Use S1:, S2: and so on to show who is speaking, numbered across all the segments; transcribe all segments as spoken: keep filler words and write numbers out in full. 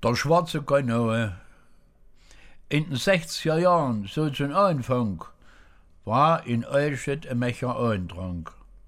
S1: Der schwarze Kanoe. In den sechziger Jahren, so zum Anfang, war in Eichstätt ein Mecher Eintrank.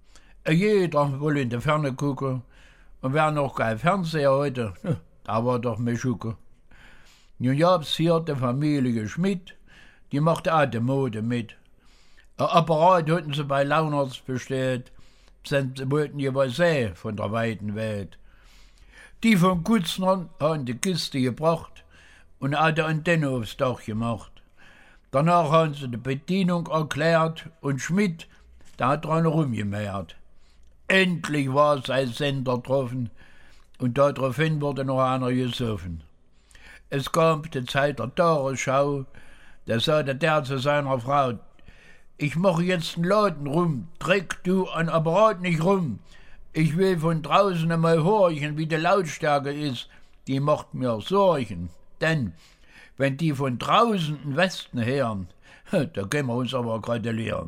S1: Jeder will in die Ferne gucken, und wer noch kein Fernseher heute, da war doch Meschuke. Nun gab's hier die Familie Schmidt, die machte auch die Mode mit. Ein Apparat hatten sie bei Launerts bestellt, sie wollten jeweils sehen von der weiten Welt. Die von Kutzner haben die Kiste gebracht und auch die Antenne aufs Dach gemacht. Danach haben sie die Bedienung erklärt und Schmidt, der hat dran rumgemäht. Endlich war sein Sender getroffen und daraufhin wurde noch einer gesoffen. Es kam die Zeit der Tagesschau, da sagte der zu seiner Frau: Ich mache jetzt einen Laden rum, dreck du an Apparat nicht rum. Ich will von draußen einmal horchen, wie die Lautstärke ist. Die macht mir Sorgen. Denn, wenn die von draußen in Westen hören, da können wir uns aber gratulieren.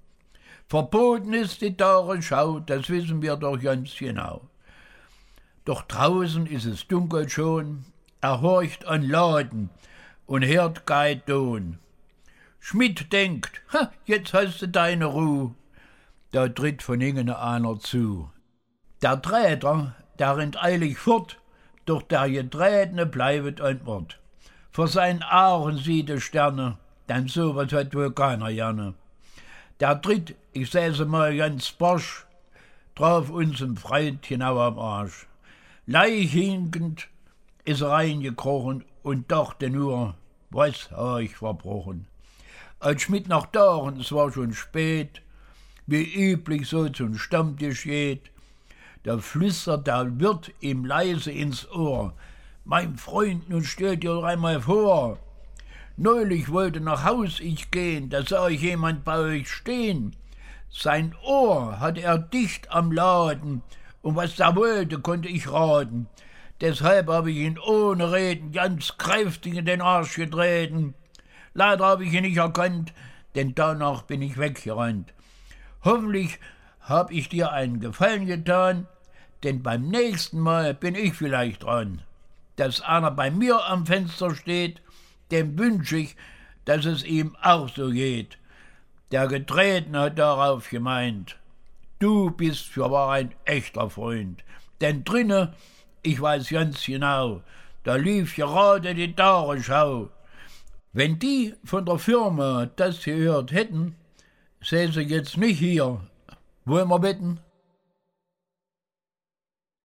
S1: Verboten ist die Tagesschau, das wissen wir doch ganz genau. Doch draußen ist es dunkel schon, er horcht an Laden und hört kein Ton. Schmidt denkt, ha, jetzt hast du deine Ruhe. Da tritt von hinten einer zu. Der Träter, der rennt eilig fort, doch der Getretene bleibet an Ort. Vor seinen Augen sieht er Sterne, denn sowas hat wohl keiner gerne. Der tritt, ich säße mal ganz barsch, drauf unseren Freund genau am Arsch. Leicht hinkend ist er reingekrochen und dachte nur, was hab ich verbrochen. Als Schmidt nach Dachen, es war schon spät, wie üblich so zum Stammtisch geht, da flüstert der Wirt ihm leise ins Ohr: Mein Freund, nun stell dir doch einmal vor, neulich wollte nach Haus ich gehen, da sah ich jemand bei euch stehen. Sein Ohr hatte er dicht am Laden, und was er wollte, konnte ich raten. Deshalb habe ich ihn ohne Reden ganz kräftig in den Arsch getreten. Leider habe ich ihn nicht erkannt, denn danach bin ich weggerannt. Hoffentlich hab ich dir einen Gefallen getan, denn beim nächsten Mal bin ich vielleicht dran. Dass einer bei mir am Fenster steht, dem wünsche ich, dass es ihm auch so geht. Der Getretene hat darauf gemeint: Du bist fürwahr ein echter Freund, denn drinne, ich weiß ganz genau, da lief gerade die Tagesschau. Wenn die von der Firma das gehört hätten, säße jetzt nicht hier. Wollen wir wetten?